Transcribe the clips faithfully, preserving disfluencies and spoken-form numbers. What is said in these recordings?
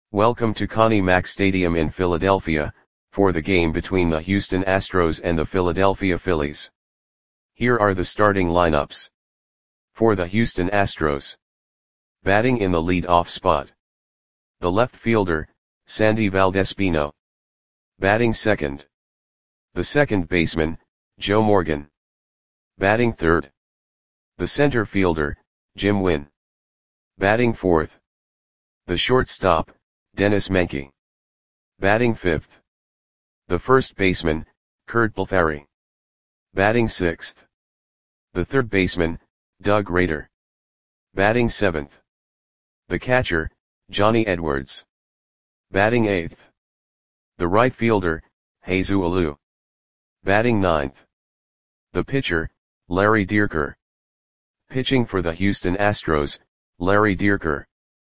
Welcome to Connie Mack Stadium in Philadelphia, for the game between the Houston Astros and the Philadelphia Phillies. Here are the starting lineups. For the Houston Astros. Batting in the lead-off spot. The left fielder, Sandy Valdespino. Batting second. The second baseman, Joe Morgan. Batting third. The center fielder, Jim Wynn. Batting fourth. The shortstop, Dennis Menke. Batting fifth. The first baseman, Curt Blefary. Batting sixth. The third baseman, Doug Rader. Batting seventh. The catcher, Johnny Edwards. Batting eighth. The right fielder, Jesus Alou. Batting ninth. The pitcher, Larry Dierker. Pitching for the Houston Astros, Larry Dierker.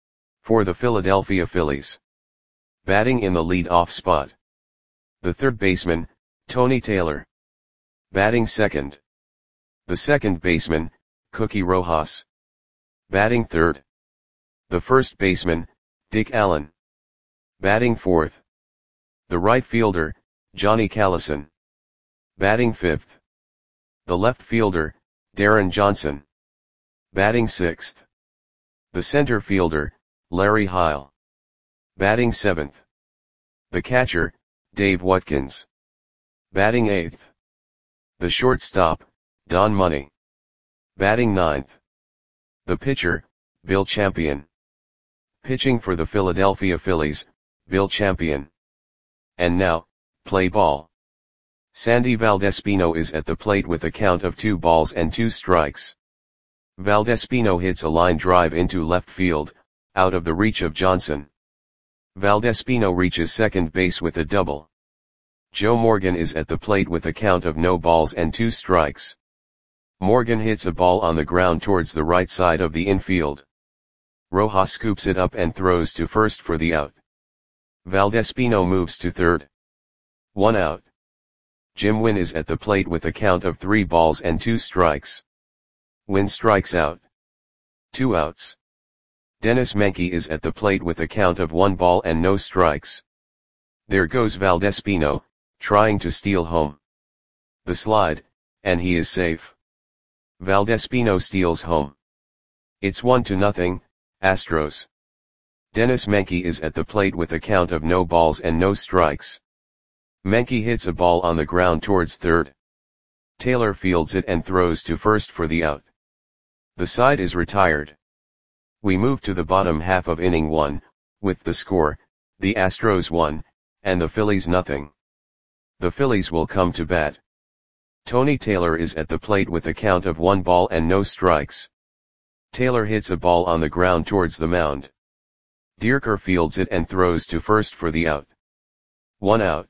For the Philadelphia Phillies. Batting in the lead-off spot. The third baseman, Tony Taylor. Batting second. The second baseman, Cookie Rojas. Batting third. The first baseman, Dick Allen. Batting fourth. The right fielder, Johnny Callison. Batting fifth. The left fielder, Darren Johnson. Batting sixth. The center fielder, Larry Heil. Batting seventh. The catcher, Dave Watkins. Batting eighth. The shortstop, Don Money. Batting ninth. The pitcher, Bill Champion. Pitching for the Philadelphia Phillies, Bill Champion. And now, play ball. Sandy Valdespino is at the plate with a count of two balls and two strikes. Valdespino hits a line drive into left field, out of the reach of Johnson. Valdespino reaches second base with a double. Joe Morgan is at the plate with a count of no balls and two strikes. Morgan hits a ball on the ground towards the right side of the infield. Rojas scoops it up and throws to first for the out. Valdespino moves to third. One out. Jim Wynn is at the plate with a count of three balls and two strikes. Wynn strikes out. Two outs. Dennis Menke is at the plate with a count of one ball and no strikes. There goes Valdespino, trying to steal home. The slide, and he is safe. Valdespino steals home. It's one to nothing, Astros. Dennis Menke is at the plate with a count of no balls and no strikes. Menke hits a ball on the ground towards third. Taylor fields it and throws to first for the out. The side is retired. We move to the bottom half of inning one, with the score, the Astros one, and the Phillies nothing. The Phillies will come to bat. Tony Taylor is at the plate with a count of one ball and no strikes. Taylor hits a ball on the ground towards the mound. Dierker fields it and throws to first for the out. One out.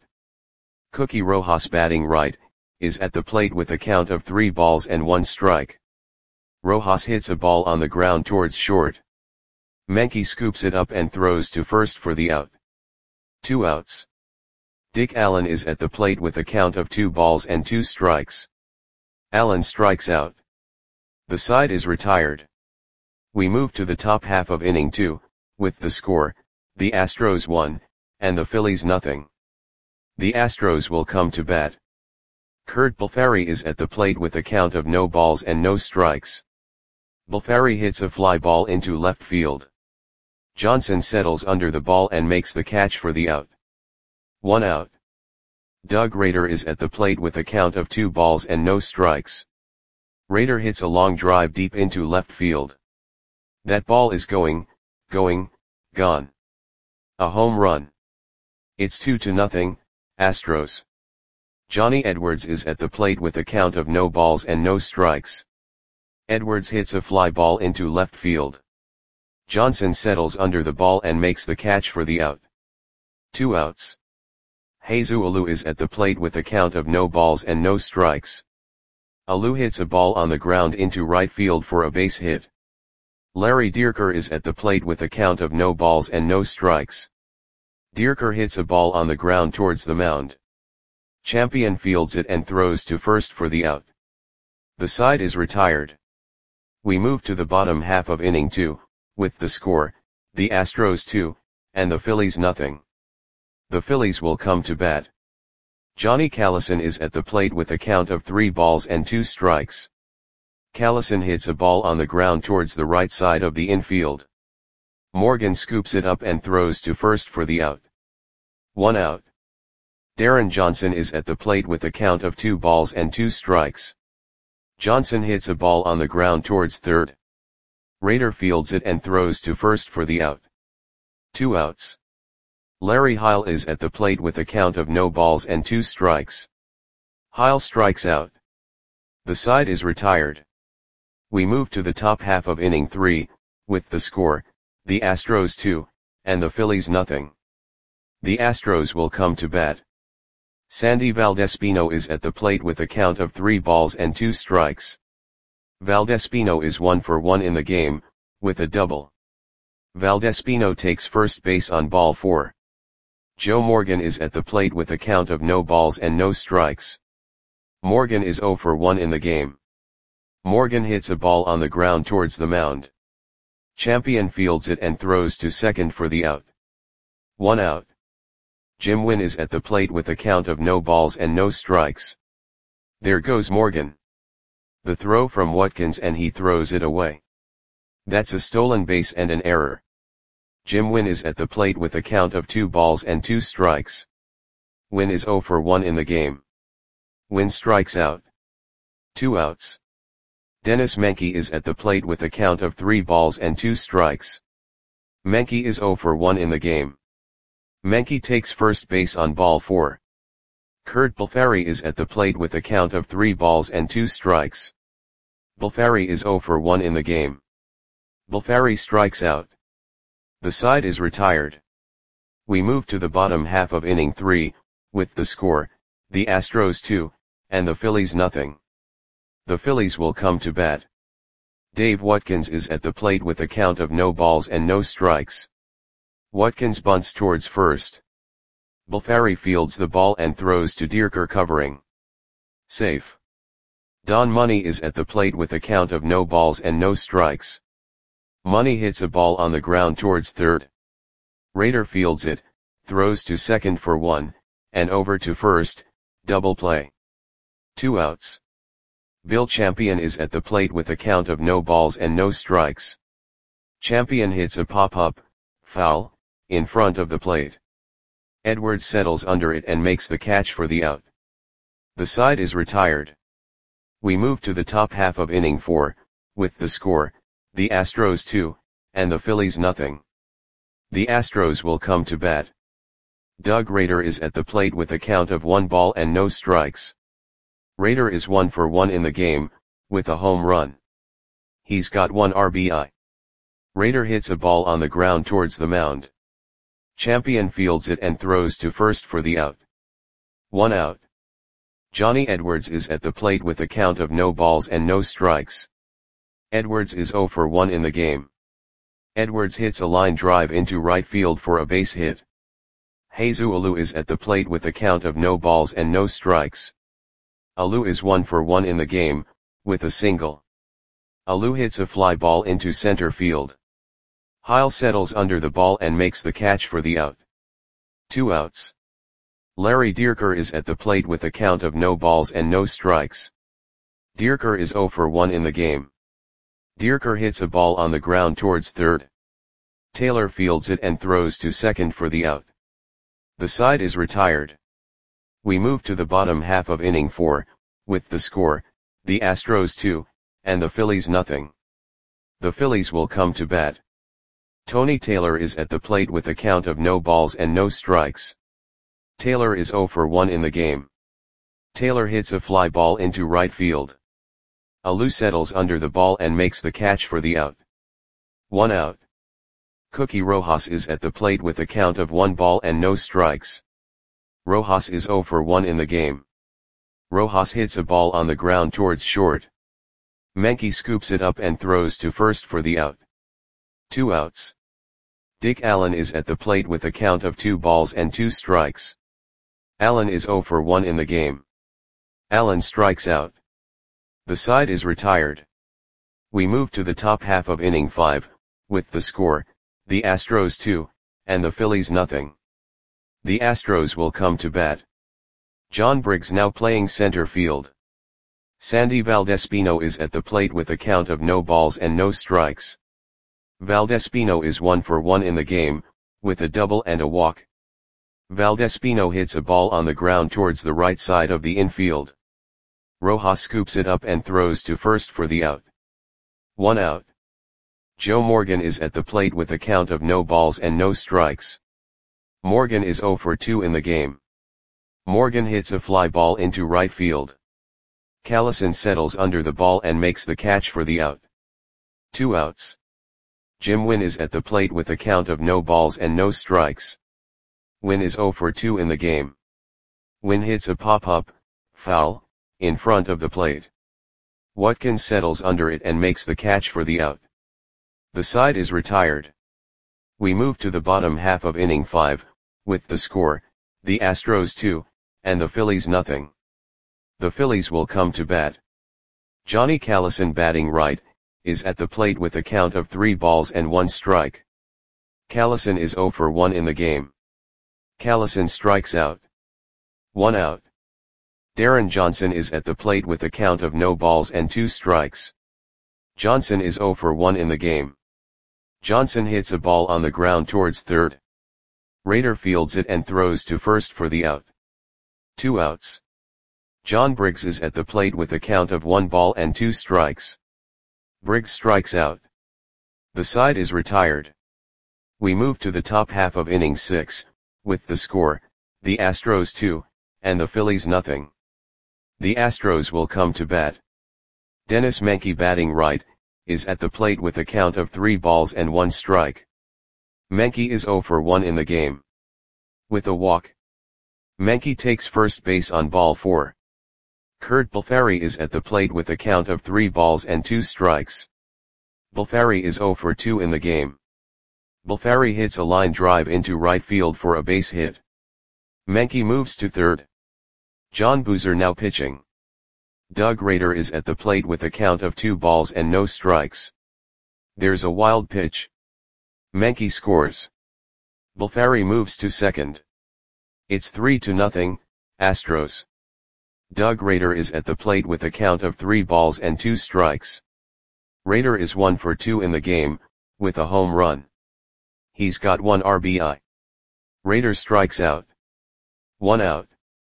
Cookie Rojas, batting right, is at the plate with a count of three balls and one strike. Rojas hits a ball on the ground towards short. Menke scoops it up and throws to first for the out. Two outs. Dick Allen is at the plate with a count of two balls and two strikes. Allen strikes out. The side is retired. We move to the top half of inning two, with the score, the Astros one, and the Phillies nothing. The Astros will come to bat. Curt Blefary is at the plate with a count of no balls and no strikes. Blefary hits a fly ball into left field. Johnson settles under the ball and makes the catch for the out. One out. Doug Rader is at the plate with a count of two balls and no strikes. Rader hits a long drive deep into left field. That ball is going, going, gone. A home run. It's two to nothing, Astros. Johnny Edwards is at the plate with a count of no balls and no strikes. Edwards hits a fly ball into left field. Johnson settles under the ball and makes the catch for the out. Two outs. Jesus Alou is at the plate with a count of no balls and no strikes. Alou hits a ball on the ground into right field for a base hit. Larry Dierker is at the plate with a count of no balls and no strikes. Dierker hits a ball on the ground towards the mound. Champion fields it and throws to first for the out. The side is retired. We move to the bottom half of inning two, with the score, the Astros two, and the Phillies nothing. The Phillies will come to bat. Johnny Callison is at the plate with a count of three balls and two strikes. Callison hits a ball on the ground towards the right side of the infield. Morgan scoops it up and throws to first for the out. One out. Darren Johnson is at the plate with a count of two balls and two strikes. Johnson hits a ball on the ground towards third. Rader fields it and throws to first for the out. Two outs. Larry Heil is at the plate with a count of no balls and two strikes. Heil strikes out. The side is retired. We move to the top half of inning three, with the score, the Astros two, and the Phillies nothing. The Astros will come to bat. Sandy Valdespino is at the plate with a count of three balls and two strikes. Valdespino is one for one in the game, with a double. Valdespino takes first base on ball four. Joe Morgan is at the plate with a count of no balls and no strikes. Morgan is zero for one in the game. Morgan hits a ball on the ground towards the mound. Champion fields it and throws to second for the out. One out. Jim Wynn is at the plate with a count of no balls and no strikes. There goes Morgan. The throw from Watkins and he throws it away. That's a stolen base and an error. Jim Wynn is at the plate with a count of two balls and two strikes. Wynn is zero for one in the game. Wynn strikes out. Two outs. Dennis Menke is at the plate with a count of three balls and two strikes. Menke is zero for one in the game. Menke takes first base on ball four. Kurt Balfari is at the plate with a count of three balls and two strikes. Balfari is zero for one in the game. Balfari strikes out. The side is retired. We move to the bottom half of inning three, with the score, the Astros two, and the Phillies nothing. The Phillies will come to bat. Dave Watkins is at the plate with a count of no balls and no strikes. Watkins bunts towards first. Balfari fields the ball and throws to Dierker covering. Safe. Don Money is at the plate with a count of no balls and no strikes. Money hits a ball on the ground towards third. Rader fields it, throws to second for one, and over to first, double play. Two outs. Bill Champion is at the plate with a count of no balls and no strikes. Champion hits a pop-up, foul, in front of the plate. Edwards settles under it and makes the catch for the out. The side is retired. We move to the top half of inning four, with the score, the Astros two, and the Phillies nothing. The Astros will come to bat. Doug Rader is at the plate with a count of one ball and no strikes. Rader is one for one in the game, with a home run. He's got one R B I. Rader hits a ball on the ground towards the mound. Champion fields it and throws to first for the out. One out. Johnny Edwards is at the plate with a count of no balls and no strikes. Edwards is zero for one in the game. Edwards hits a line drive into right field for a base hit. Jesus Alou is at the plate with a count of no balls and no strikes. Alou is one for one in the game, with a single. Alou hits a fly ball into center field. Heil settles under the ball and makes the catch for the out. Two outs. Larry Dierker is at the plate with a count of no balls and no strikes. Dierker is zero for one in the game. Dierker hits a ball on the ground towards third. Taylor fields it and throws to second for the out. The side is retired. We move to the bottom half of inning four, with the score, the Astros two, and the Phillies nothing. The Phillies will come to bat. Tony Taylor is at the plate with a count of no balls and no strikes. Taylor is zero for one in the game. Taylor hits a fly ball into right field. Alou settles under the ball and makes the catch for the out. One out. Cookie Rojas is at the plate with a count of one ball and no strikes. Rojas is zero for one in the game. Rojas hits a ball on the ground towards short. Menke scoops it up and throws to first for the out. Two outs. Dick Allen is at the plate with a count of two balls and two strikes. Allen is zero for one in the game. Allen strikes out. The side is retired. We move to the top half of inning five, with the score, the Astros two, and the Phillies nothing. The Astros will come to bat. John Briggs now playing center field. Sandy Valdespino is at the plate with a count of no balls and no strikes. Valdespino is one for one in the game, with a double and a walk. Valdespino hits a ball on the ground towards the right side of the infield. Rojas scoops it up and throws to first for the out. One out. Joe Morgan is at the plate with a count of no balls and no strikes. Morgan is zero for two in the game. Morgan hits a fly ball into right field. Callison settles under the ball and makes the catch for the out. Two outs. Jim Wynn is at the plate with a count of no balls and no strikes. Wynn is zero for two in the game. Wynn hits a pop-up, foul, in front of the plate. Watkins settles under it and makes the catch for the out. The side is retired. We move to the bottom half of inning five, with the score, the Astros two, and the Phillies nothing. The Phillies will come to bat. Johnny Callison batting right, is at the plate with a count of three balls and one strike. Callison is zero for one in the game. Callison strikes out. One out. Darren Johnson is at the plate with a count of no balls and two strikes. Johnson is zero for one in the game. Johnson hits a ball on the ground towards third. Rader fields it and throws to first for the out. Two outs. John Briggs is at the plate with a count of one ball and two strikes. Briggs strikes out. The side is retired. We move to the top half of inning six, with the score, the Astros two, and the Phillies nothing. The Astros will come to bat. Dennis Menke batting right, is at the plate with a count of three balls and one strike. Menke is zero for one in the game. With a walk. Menke takes first base on ball four. Kurt Balfari is at the plate with a count of three balls and two strikes. Balfari is zero for two in the game. Balfari hits a line drive into right field for a base hit. Menke moves to third. John Boozer now pitching. Doug Rader is at the plate with a count of two balls and no strikes. There's a wild pitch. Menke scores. Balfari moves to second. It's three to nothing, Astros. Doug Rader is at the plate with a count of three balls and two strikes. Rader is one for two in the game, with a home run. He's got one R B I. Rader strikes out. One out.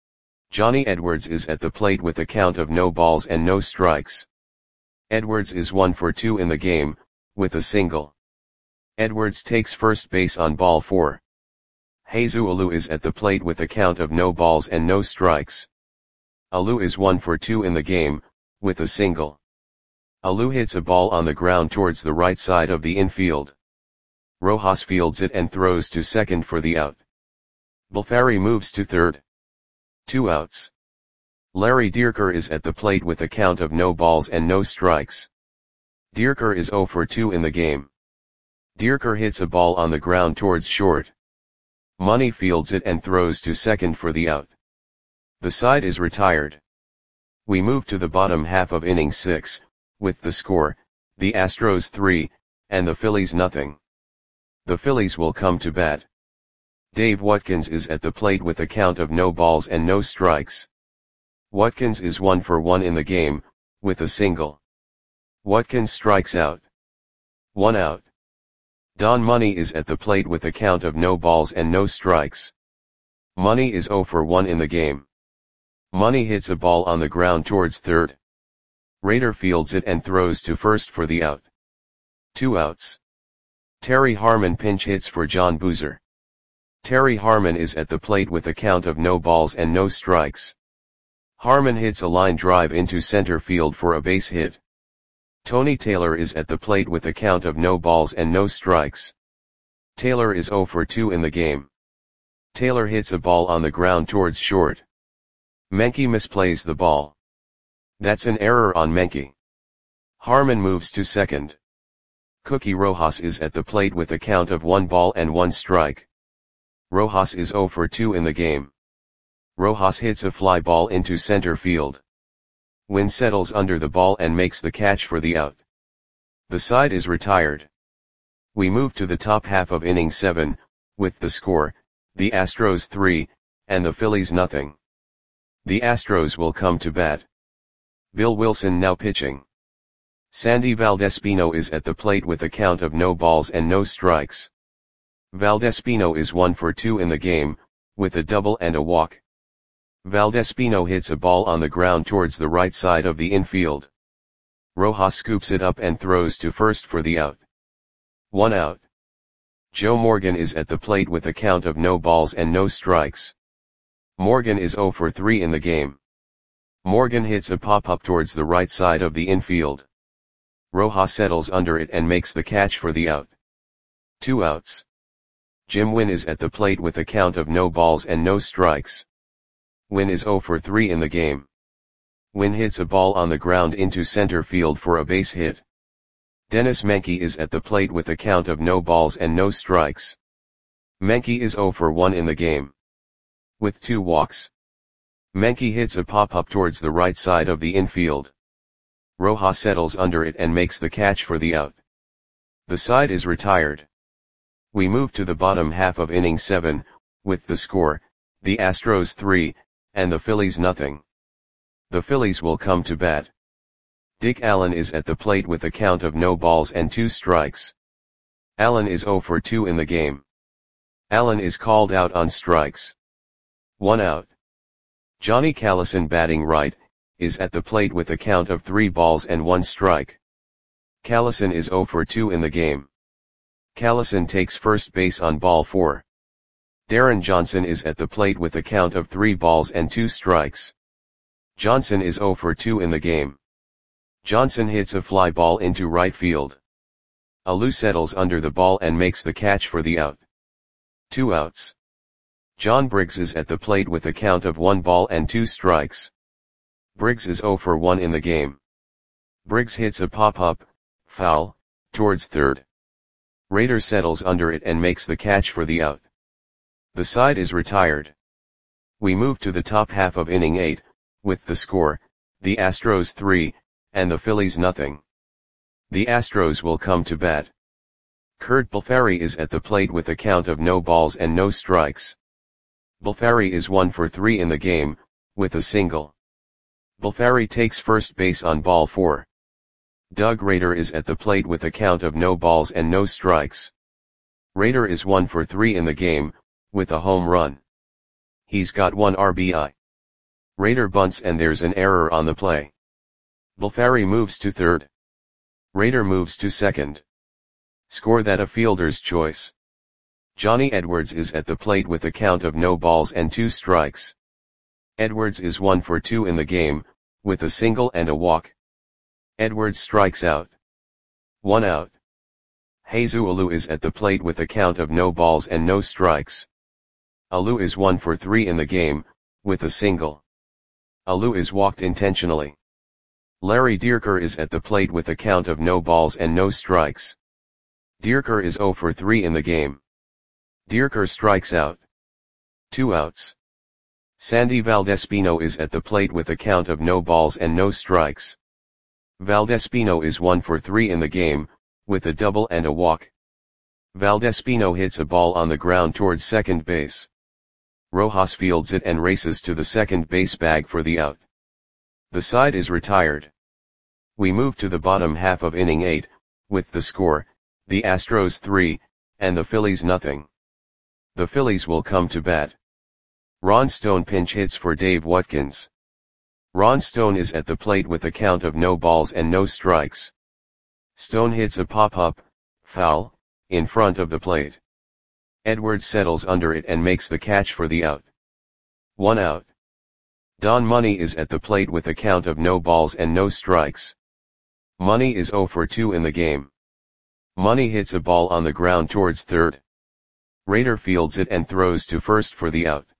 Johnny Edwards is at the plate with a count of no balls and no strikes. Edwards is one for two in the game, with a single. Edwards takes first base on ball four. Jesus Alou is at the plate with a count of no balls and no strikes. Alou is one for two in the game, with a single. Alou hits a ball on the ground towards the right side of the infield. Rojas fields it and throws to second for the out. Balfari moves to third. Two outs. Larry Dierker is at the plate with a count of no balls and no strikes. Dierker is zero for two in the game. Dierker hits a ball on the ground towards short. Money fields it and throws to second for the out. The side is retired. We move to the bottom half of inning six, with the score, the Astros three, and the Phillies nothing. The Phillies will come to bat. Dave Watkins is at the plate with a count of no balls and no strikes. Watkins is one for one in the game, with a single. Watkins strikes out. One out. Don Money is at the plate with a count of no balls and no strikes. Money is zero for one in the game. Money hits a ball on the ground towards third. Rader fields it and throws to first for the out. Two outs. Terry Harmon pinch hits for John Boozer. Terry Harmon is at the plate with a count of no balls and no strikes. Harmon hits a line drive into center field for a base hit. Tony Taylor is at the plate with a count of no balls and no strikes. Taylor is zero for two in the game. Taylor hits a ball on the ground towards short. Menke misplays the ball. That's an error on Menke. Harmon moves to second. Cookie Rojas is at the plate with a count of one ball and one strike. Rojas is zero for two in the game. Rojas hits a fly ball into center field. Wynn settles under the ball and makes the catch for the out. The side is retired. We move to the top half of inning seven, with the score, the Astros three, and the Phillies nothing. The Astros will come to bat. Bill Wilson now pitching. Sandy Valdespino is at the plate with a count of no balls and no strikes. Valdespino is one for two in the game, with a double and a walk. Valdespino hits a ball on the ground towards the right side of the infield. Rojas scoops it up and throws to first for the out. One out. Joe Morgan is at the plate with a count of no balls and no strikes. Morgan is zero for three in the game. Morgan hits a pop-up towards the right side of the infield. Rojas settles under it and makes the catch for the out. Two outs. Jim Wynn is at the plate with a count of no balls and no strikes. Wynn is zero for three in the game. Wynn hits a ball on the ground into center field for a base hit. Dennis Menke is at the plate with a count of no balls and no strikes. Menke is zero for one in the game. With two walks. Menke hits a pop-up towards the right side of the infield. Rojas settles under it and makes the catch for the out. The side is retired. We move to the bottom half of inning seven, with the score, the Astros three, and the Phillies nothing. The Phillies will come to bat. Dick Allen is at the plate with a count of no balls and two strikes. Allen is zero for two in the game. Allen is called out on strikes. One out. Johnny Callison, batting right, is at the plate with a count of three balls and one strike. Callison is zero for two in the game. Callison takes first base on ball four. Darren Johnson is at the plate with a count of three balls and two strikes. Johnson is zero for two in the game. Johnson hits a fly ball into right field. Alou settles under the ball and makes the catch for the out. Two outs. John Briggs is at the plate with a count of one ball and two strikes. Briggs is zero for one in the game. Briggs hits a pop-up, foul, towards third. Rader settles under it and makes the catch for the out. The side is retired. We move to the top half of inning eight, with the score, the Astros three, and the Phillies nothing. The Astros will come to bat. Kurt Balfari is at the plate with a count of no balls and no strikes. Balfari is one for three in the game, with a single. Balfari takes first base on ball four. Doug Rader is at the plate with a count of no balls and no strikes. Rader is one for three in the game, with a home run. He's got one R B I. Rader bunts and there's an error on the play. Balfari moves to third. Rader moves to second. Score that a fielder's choice. Johnny Edwards is at the plate with a count of no balls and two strikes. Edwards is one for two in the game, with a single and a walk. Edwards strikes out. One out. Jesus Alou is at the plate with a count of no balls and no strikes. Alou is one for three in the game, with a single. Alou is walked intentionally. Larry Dierker is at the plate with a count of no balls and no strikes. Dierker is zero for three in the game. Dierker strikes out. Two outs. Sandy Valdespino is at the plate with a count of no balls and no strikes. Valdespino is one for three in the game, with a double and a walk. Valdespino hits a ball on the ground towards second base. Rojas fields it and races to the second base bag for the out. The side is retired. We move to the bottom half of inning eight, with the score, the Astros three, and the Phillies nothing. The Phillies will come to bat. Ron Stone pinch hits for Dave Watkins. Ron Stone is at the plate with a count of no balls and no strikes. Stone hits a pop-up, foul, in front of the plate. Edwards settles under it and makes the catch for the out. One out. Don Money is at the plate with a count of no balls and no strikes. Money is zero for two in the game. Money hits a ball on the ground towards third. Rader fields it and throws to first for the out.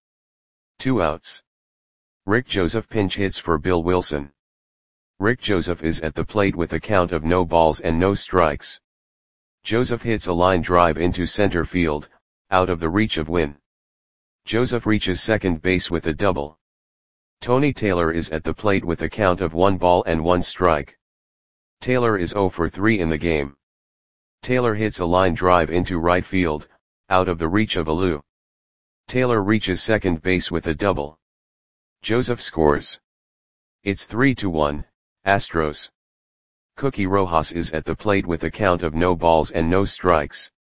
Two outs. Rick Joseph pinch hits for Bill Wilson. Rick Joseph is at the plate with a count of no balls and no strikes. Joseph hits a line drive into center field, out of the reach of Wynn. Joseph reaches second base with a double. Tony Taylor is at the plate with a count of one ball and one strike. Taylor is zero for three in the game. Taylor hits a line drive into right field, out of the reach of Alou. Taylor reaches second base with a double. Joseph scores. It's three to one, Astros. Cookie Rojas is at the plate with a count of no balls and no strikes.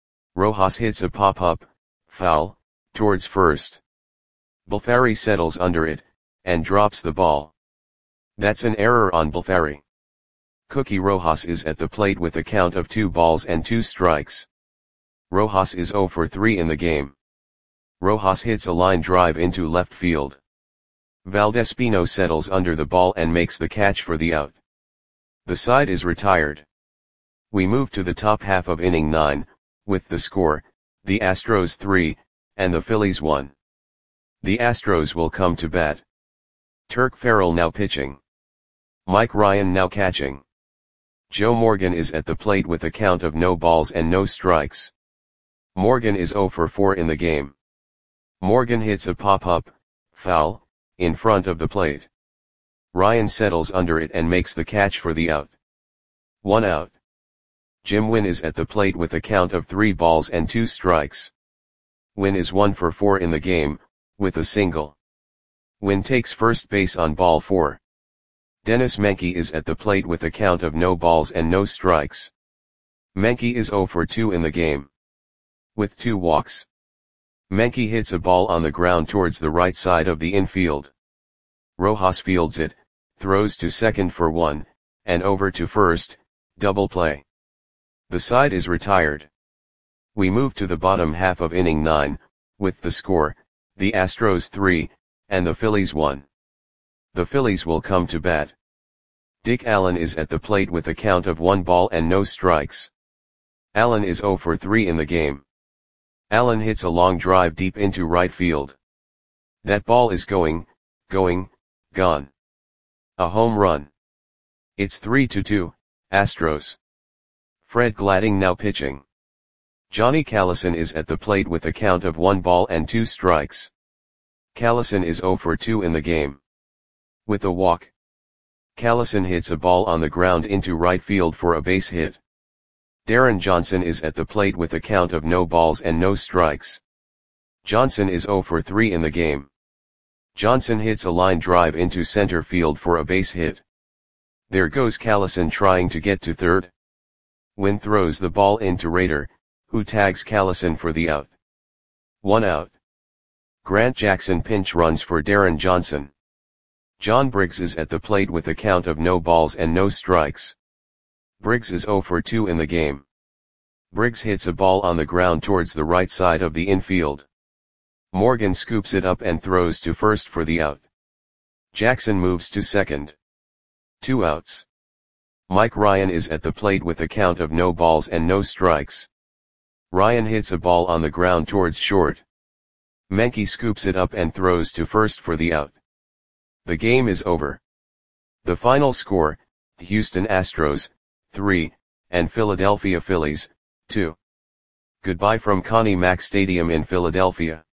Rojas hits a pop-up, foul, towards first. Balfari settles under it, and drops the ball. That's an error on Balfari. Cookie Rojas is at the plate with a count of two balls and two strikes. Rojas is zero for three in the game. Rojas hits a line drive into left field. Valdespino settles under the ball and makes the catch for the out. The side is retired. We move to the top half of inning nine, with the score, the Astros three, and the Phillies one. The Astros will come to bat. Turk Farrell now pitching. Mike Ryan now catching. Joe Morgan is at the plate with a count of no balls and no strikes. Morgan is zero for four in the game. Morgan hits a pop-up, foul, in front of the plate. Ryan settles under it and makes the catch for the out. One out. Jim Wynn is at the plate with a count of three balls and two strikes. Wynn is one for four in the game, with a single. Wynn takes first base on ball four. Dennis Menke is at the plate with a count of no balls and no strikes. Menke is zero for two in the game. With two walks. Menke hits a ball on the ground towards the right side of the infield. Rojas fields it, throws to second for one, and over to first, double play. The side is retired. We move to the bottom half of inning nine, with the score, the Astros three, and the Phillies one. The Phillies will come to bat. Dick Allen is at the plate with a count of one ball and no strikes. Allen is zero for three in the game. Allen hits a long drive deep into right field. That ball is going, going, gone. A home run. It's three to two, Astros. Fred Gladding now pitching. Johnny Callison is at the plate with a count of one ball and two strikes. Callison is zero for two in the game. With a walk. Callison hits a ball on the ground into right field for a base hit. Darren Johnson is at the plate with a count of no balls and no strikes. Johnson is zero for three in the game. Johnson hits a line drive into center field for a base hit. There goes Callison trying to get to third. Wynn throws the ball into Rader, who tags Callison for the out. One out. Grant Jackson pinch runs for Darren Johnson. John Briggs is at the plate with a count of no balls and no strikes. Briggs is zero for two in the game. Briggs hits a ball on the ground towards the right side of the infield. Morgan scoops it up and throws to first for the out. Jackson moves to second. Two outs. Mike Ryan is at the plate with a count of no balls and no strikes. Ryan hits a ball on the ground towards short. Menke scoops it up and throws to first for the out. The game is over. The final score, Houston Astros, three, and Philadelphia Phillies, two. Goodbye from Connie Mack Stadium in Philadelphia.